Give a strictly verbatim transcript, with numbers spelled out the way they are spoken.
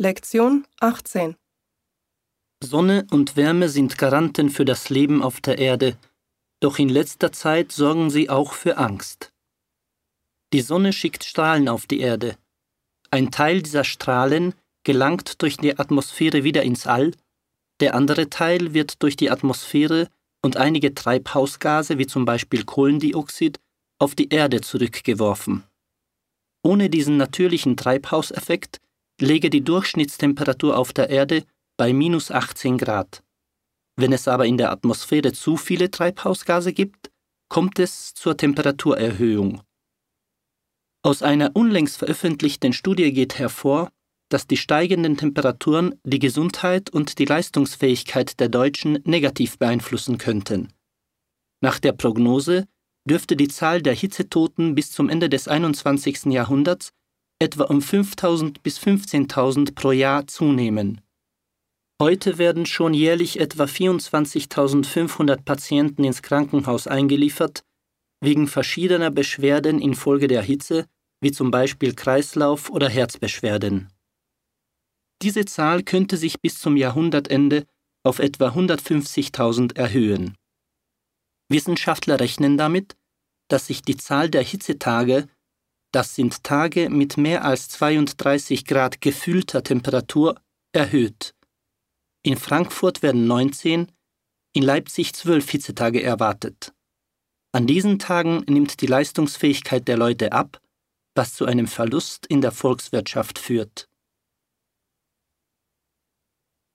Lektion achtzehn. Sonne und Wärme sind Garanten für das Leben auf der Erde, doch in letzter Zeit sorgen sie auch für Angst. Die Sonne schickt Strahlen auf die Erde. Ein Teil dieser Strahlen gelangt durch die Atmosphäre wieder ins All, der andere Teil wird durch die Atmosphäre und einige Treibhausgase wie zum Beispiel Kohlendioxid auf die Erde zurückgeworfen. Ohne diesen natürlichen Treibhauseffekt läge die Durchschnittstemperatur auf der Erde bei minus achtzehn Grad. Wenn es aber in der Atmosphäre zu viele Treibhausgase gibt, kommt es zur Temperaturerhöhung. Aus einer unlängst veröffentlichten Studie geht hervor, dass die steigenden Temperaturen die Gesundheit und die Leistungsfähigkeit der Deutschen negativ beeinflussen könnten. Nach der Prognose dürfte die Zahl der Hitzetoten bis zum Ende des einundzwanzigsten Jahrhunderts etwa um fünftausend bis fünfzehntausend pro Jahr zunehmen. Heute werden schon jährlich etwa vierundzwanzigtausendfünfhundert Patienten ins Krankenhaus eingeliefert, wegen verschiedener Beschwerden infolge der Hitze, wie zum Beispiel Kreislauf- oder Herzbeschwerden. Diese Zahl könnte sich bis zum Jahrhundertende auf etwa hundertfünfzigtausend erhöhen. Wissenschaftler rechnen damit, dass sich die Zahl der Hitzetage, das sind Tage mit mehr als zweiunddreißig Grad gefühlter Temperatur, erhöht. In Frankfurt werden neunzehn, in Leipzig zwölf Hitzetage erwartet. An diesen Tagen nimmt die Leistungsfähigkeit der Leute ab, was zu einem Verlust in der Volkswirtschaft führt.